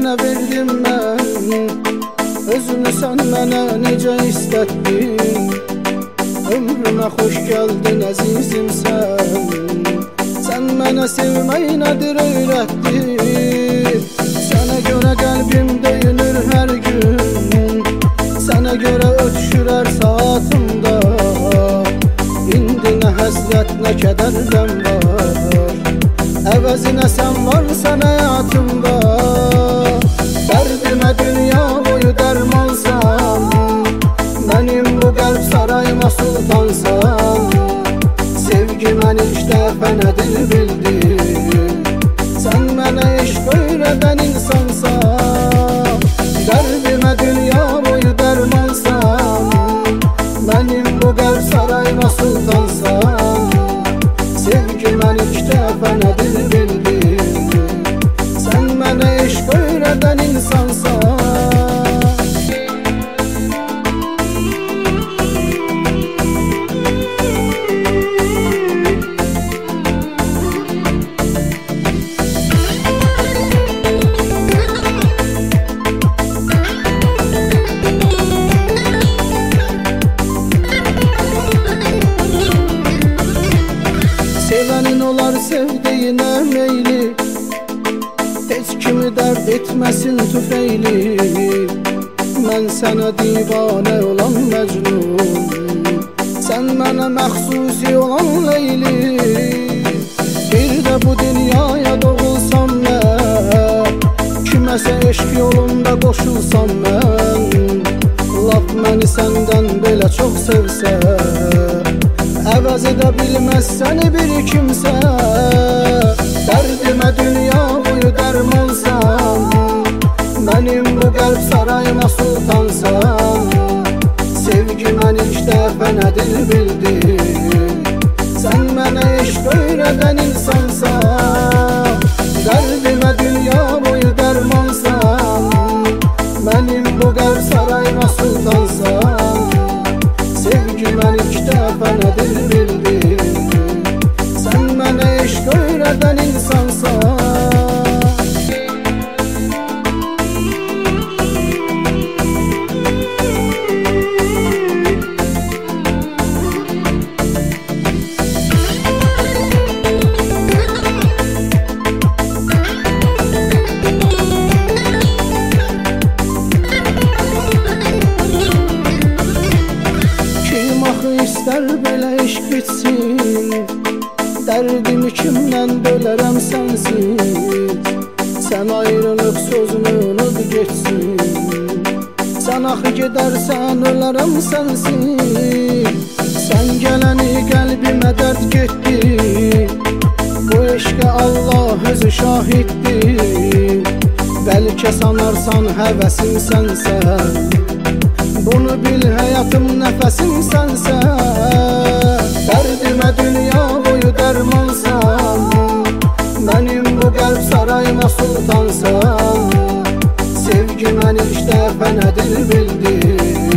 sənə verdim mən, özünü sən mənə necə istətdin. Ömrümə xoş gəldin əzizim sən mənə sevmək nədir öyrətdin. Sənə görə qəlbim döyünür hər gün, sənə görə ötüşür hər saatımda. İndi nə həsrət, nə kədərdən var, əvəzinə sən varsan həyatımda. Dərdimə dünya boyu dərmansan, mənim bu qəlb sarayıma sultansan. Sevgi mən ilk dəfə nədir bildim, sən mənə eşq öyrədən insansan. Dərdimə dünya boyu dərmansan, mənim bu qəlb sarayıma sultansan. Sevgi mən ilk dəfə nədir bildim, sən mənə eşq öyrədən insansan. Sevenin olar sevdiğine meyli, heç kimi dərd etməsin tüfeyli. Mən sənə divanə olan Məcnun, sən mənə məxsusi olan Leyli. Bir də bu dünyaya doğulsam mən, kiməsə eşq yolunda qoşulsam mən. Laf məni səndən belə çox sevsə, əvəz edə bilməz səni bir kimsə. Dərdimə dünya boyu dərmansan, mənim bu qəlb sarayıma sultansan. Sevgi mən ilk dəfə nədir bildim, sən mənə eşq öyrədən insansan. Dərdimə dünya boyu dərmansan, mənim bu qəlb sarayıma sultansan. Sevgi mən ilk dəfə nədir bildim, sən mənə eşq öyrədən insansan. İstər belə eşq bitsin, dərdimi kimdən bölərəm sənsiz. Sən ayrılıb sözünü unut geçsin, sən axı gedərsən ölərəm sənsiz. Sən gələni qəlbimə dərd getdi, bu eşqə Allah özü şahiddir. Bəlkə sanarsan həvəsim sənsən, bunu bil həyatım nəfəsim sənsən. Dərdimə dünya boyu dərmansan, mənim bu qəlb sarayıma sultansan. Sevgi mən ilk dəfə nədir bildim,